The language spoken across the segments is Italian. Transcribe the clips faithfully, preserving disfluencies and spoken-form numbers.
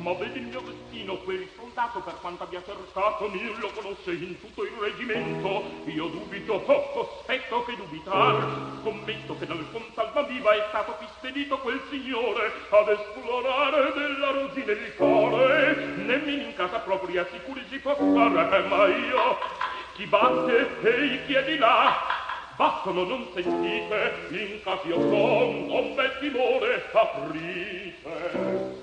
Ma vedi il mio destino, quel soldato per quanto abbia cercato non lo conosce in tutto il reggimento. Io dubito, ho cospetto che dubitar. Scommetto che dal Fontalmaviva è stato qui spedito quel signore ad esplorare della rosina il cuore. Nemmeno in casa propria sicuri si può stare, ma io chi batte e chi è di là battono, non sentite, in caso io son, ho bel timore, aprite.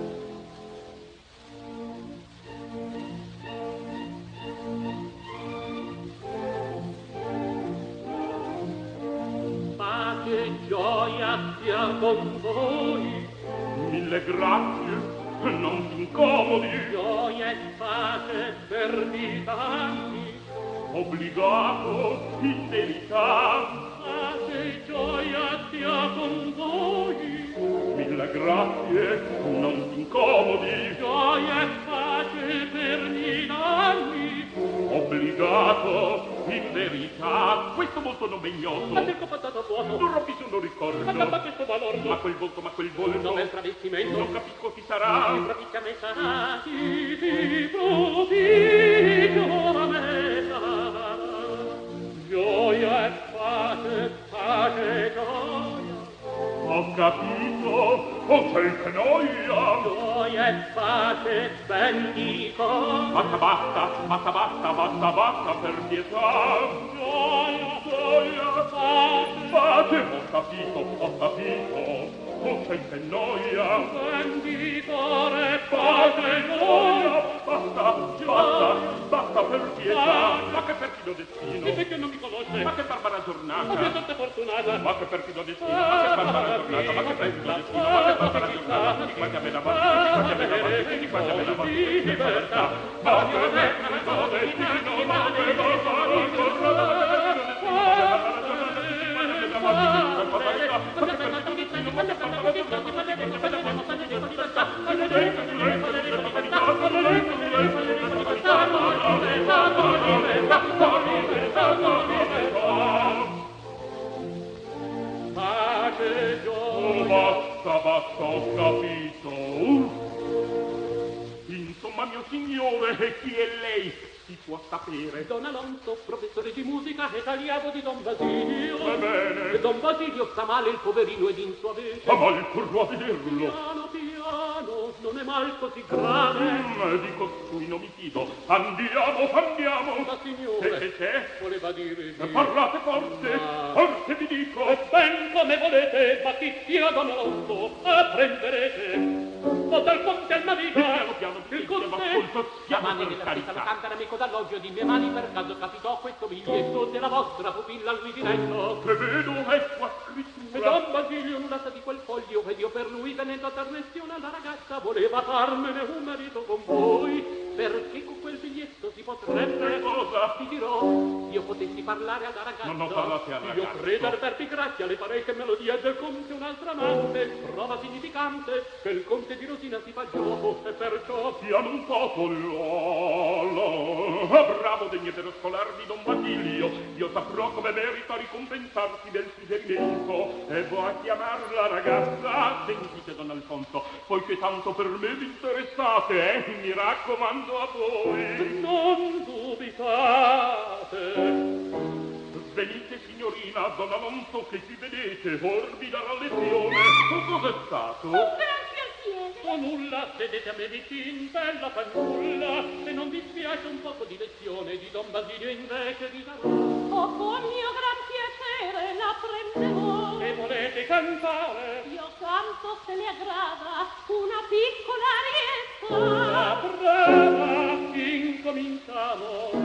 Pace, gioia sia con voi. Mille grazie, non ti incomodi. Gioia e pace per vitanti. Obbligato in verità. Pace e gioia sia con voi. Mille grazie, non ti incomodi. Gioia e pace per gli danni. Obbligato in verità. Questo volto non m'è ignoto. Ma del compatato vuoto. Non rovviso non ricordo. Ma cappa questo valordo. Ma quel volto, ma quel volto. Dove il travestimento? Non capisco chi sarà. Chi propicia me sarà. Chi ti propicia me sarà. Gioia e pace, pace e gioia. Ho capito, oh c'è che noia. Gioia e pace, ben dico. Basta, basta, basta, basta, basta, basta, per pietà. Gioia, Gioia, pace, pace, ho capito, ho capito. Oh c'è che noia. ben dico, re, Pace, pace, gioia, gioia. basta, basta, basta, per pietà. Ma che perfido destino. E perché non mi conosce? Ma che barbara Ma che giornata. sorte fortunata. Ma che perfido destino, ma che barbara giornata, ma che perfido destino, ma che barbara giornata. Tutti quanti a me davanti, tutti quanti a me davanti, tutti quanti a me davanti, tutti libertà. Ma che perfido destino, ma che barbara giornata. Pace, gioia. Basta, basta, ho capito. Insomma, mio signore, e chi è lei? Si può sapere. Don Alonso, professore di musica e allievo di Don Basilio. Ebbene. E Don Basilio sta male, il poverino ed in sua vece. Ha mal corro a vederlo. Piano, piano, non è mal così grave. Mm, di costui non mi fido. Andiamo, andiamo. Ma signore, Che che c'è? voleva dirvi. Parlate forte, Ma- forte vi dico. E ben come volete, ma chi sia Don Alonso, apprenderete. O dal ponte al Mavica, Piano, piano, il piano, conte. ascolto, siamo Chiamate per della vita, lo carità. canta l'amico d'alloggio di mie mani, per caso capitò questo biglietto della vostra pupilla Luisinello. Che vedo è sua E scrittura. Don Basilio nulla sa di quel foglio, ed io per lui venendo a Tarnessione alla ragazza voleva farmene un marito con voi. Perché con quel biglietto si potrebbe... Che cosa? Ti dirò, io potessi parlare alla ragazza. Non ho parlato al Io ragazzo. credo per darti grazia, le farei che me lo dia del conte un'altra amante. Prova significante che il conte di Rosina si fa gioco e perciò... Piano un popolo. Bravo degnetero scolar di Don Basilio. Io saprò come merita ricompensarsi del suggerimento. E vo a chiamar la ragazza. Sentite, Don Alfonso, poiché tanto per me vi interessate, eh? Mi raccomando a voi. Non dubitate. Venite, signorina, Don Alonso, che ci vedete, or vi darà lezione. Cos'è stato? Grazie al piede. O nulla, sedete a me vicin, bella fanciulla, se non vi spiace un poco di lezione di Don Basilio invece vi darò. Oh, con mio gran piacere la prenderò. E volete cantare? Io canto se le aggrada una piccola La arietta. brava, incominciamo.